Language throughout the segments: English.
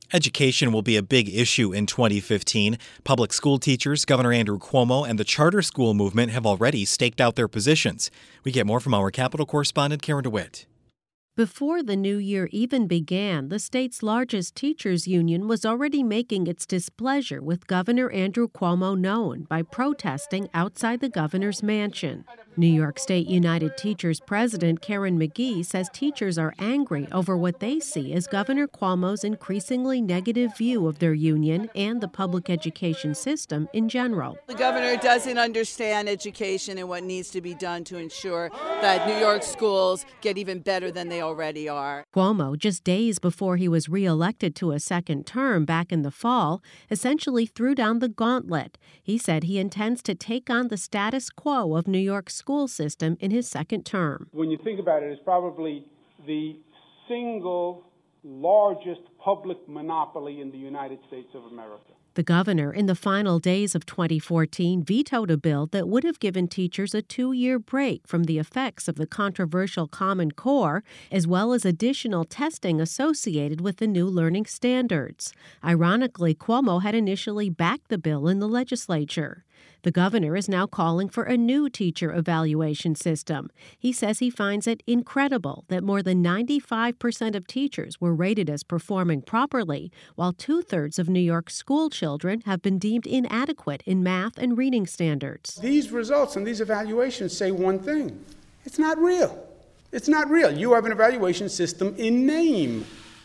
Education will be a big issue in 2015. Public school teachers, Governor Andrew Cuomo, and the charter school movement have already staked out their positions. We get more from our Capitol correspondent, Karen DeWitt. Before the new year even began, the state's largest teachers union was already making its displeasure with Governor Andrew Cuomo known by protesting outside the governor's mansion. New York State United Teachers President Karen McGee says teachers are angry over what they see as Governor Cuomo's increasingly negative view of their union and the public education system in general. The governor doesn't understand education and what needs to be done to ensure that New York schools get even better than they already are. Cuomo, just days before he was reelected to a second term back in the fall, essentially threw down the gauntlet. He said he intends to take on the status quo of New York's school system in his second term. When you think about it, it's probably the single largest public monopoly in the United States of America. The governor, in the final days of 2014, vetoed a bill that would have given teachers a 2-year break from the effects of the controversial Common Core, as well as additional testing associated with the new learning standards. Ironically, Cuomo had initially backed the bill in the legislature. The governor is now calling for a new teacher evaluation system. He says he finds it incredible that more than 95% of teachers were rated as performing properly, while 2/3 of New York school children have been deemed inadequate in math and reading standards. These results and these evaluations say one thing. It's not real. It's not real. You have an evaluation system in name.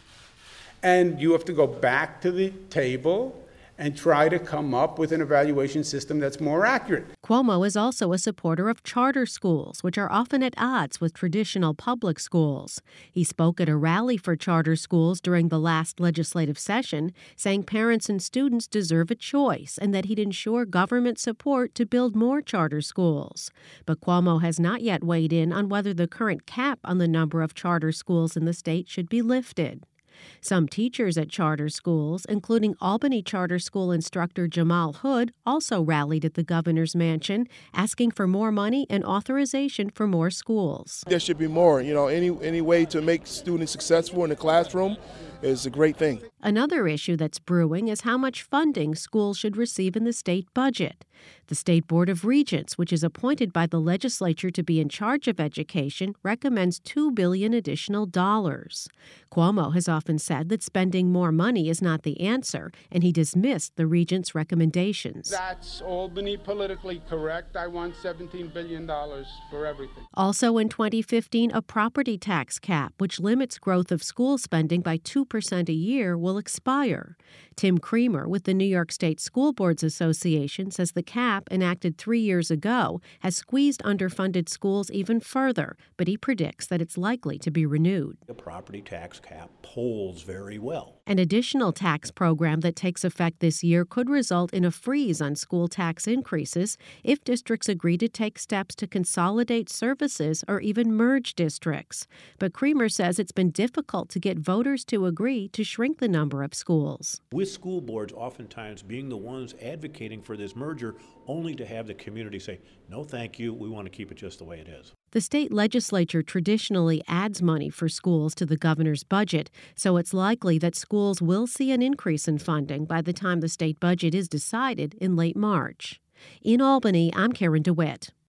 And you have to go back to the table and try to come up with an evaluation system that's more accurate. Cuomo is also a supporter of charter schools, which are often at odds with traditional public schools. He spoke at a rally for charter schools during the last legislative session, saying parents and students deserve a choice and that he'd ensure government support to build more charter schools. But Cuomo has not yet weighed in on whether the current cap on the number of charter schools in the state should be lifted. Some teachers at charter schools, including Albany Charter School instructor Jamal Hood, also rallied at the governor's mansion, asking for more money and authorization for more schools. There should be more. Any way to make students successful in the classroom is a great thing. Another issue that's brewing is how much funding schools should receive in the state budget. The State Board of Regents, which is appointed by the legislature to be in charge of education, recommends $2 billion additional dollars. Cuomo has often said that spending more money is not the answer, and he dismissed the regents' recommendations. That's Albany politically correct. I want $17 billion for everything. Also in 2015, a property tax cap, which limits growth of school spending by 2% a year, will expire. Tim Creamer with the New York State School Boards Association says the cap, enacted 3 years ago, has squeezed underfunded schools even further, but he predicts that it's likely to be renewed. The property tax cap polls very well. An additional tax program that takes effect this year could result in a freeze on school tax increases if districts agree to take steps to consolidate services or even merge districts. But Creamer says it's been difficult to get voters to agree to shrink the number of schools. With school boards oftentimes being the ones advocating for this merger, only to have the community say, no, thank you, we want to keep it just the way it is. The state legislature traditionally adds money for schools to the governor's budget, so it's likely that schools will see an increase in funding by the time the state budget is decided in late March. In Albany, I'm Karen DeWitt.